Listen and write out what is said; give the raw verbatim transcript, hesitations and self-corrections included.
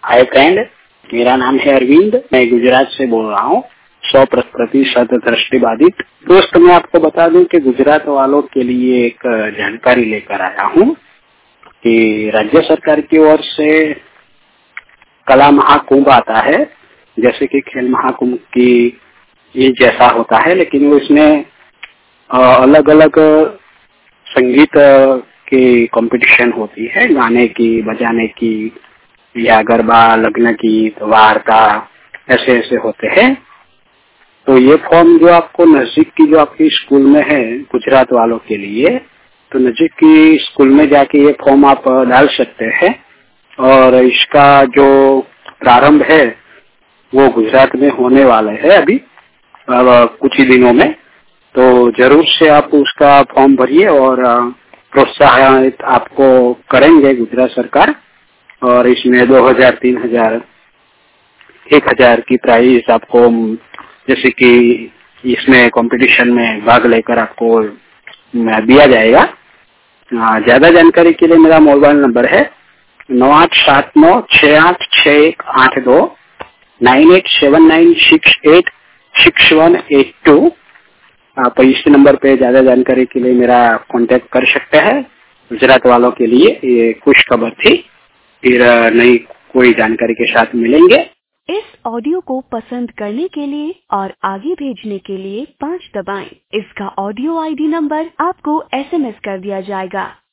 Hi friend, मेरा नाम है अरविंद। मैं गुजरात से बोल रहा हूँ, सौ प्रतिशत दृष्टिबाधित। दोस्त, मैं आपको बता दूं कि गुजरात वालों के लिए एक जानकारी लेकर आया हूँ कि राज्य सरकार की ओर से कला महाकुंभ आता है, जैसे कि खेल महाकुंभ की ये जैसा होता है, लेकिन वो इसमें अलग अलग संगीत की कंपटीशन होती है, गाने की, बजाने की, या गरबा, लग्न गीत, वार्ता, ऐसे ऐसे होते हैं। तो ये फॉर्म जो आपको नजदीक की जो आपकी स्कूल में है गुजरात वालों के लिए, तो नजदीक की स्कूल में जाके ये फॉर्म आप डाल सकते हैं। और इसका जो प्रारंभ है वो गुजरात में होने वाला है अभी कुछ ही दिनों में। तो जरूर से आप उसका फॉर्म भरिए और प्रोत्साहित आपको करेंगे गुजरात सरकार। और इसमें दो हजार, तीन हजार, एक हजार की प्राइस आपको, जैसे कि इसमें कंपटीशन में भाग लेकर आपको दिया जाएगा। ज्यादा जानकारी के लिए मेरा मोबाइल नंबर है नौ आठ सात नौ छह आठ छह एक आठ दो, nine eight seven nine six eight six one eight two. आप इस नंबर पे ज्यादा जानकारी के लिए मेरा कांटेक्ट कर सकते हैं। गुजरात वालों के लिए ये खुश खबर थी। फिर नई कोई जानकारी के साथ मिलेंगे। इस ऑडियो को पसंद करने के लिए और आगे भेजने के लिए पाँच दबाएं। इसका ऑडियो आईडी नंबर आपको एसएमएस कर दिया जाएगा।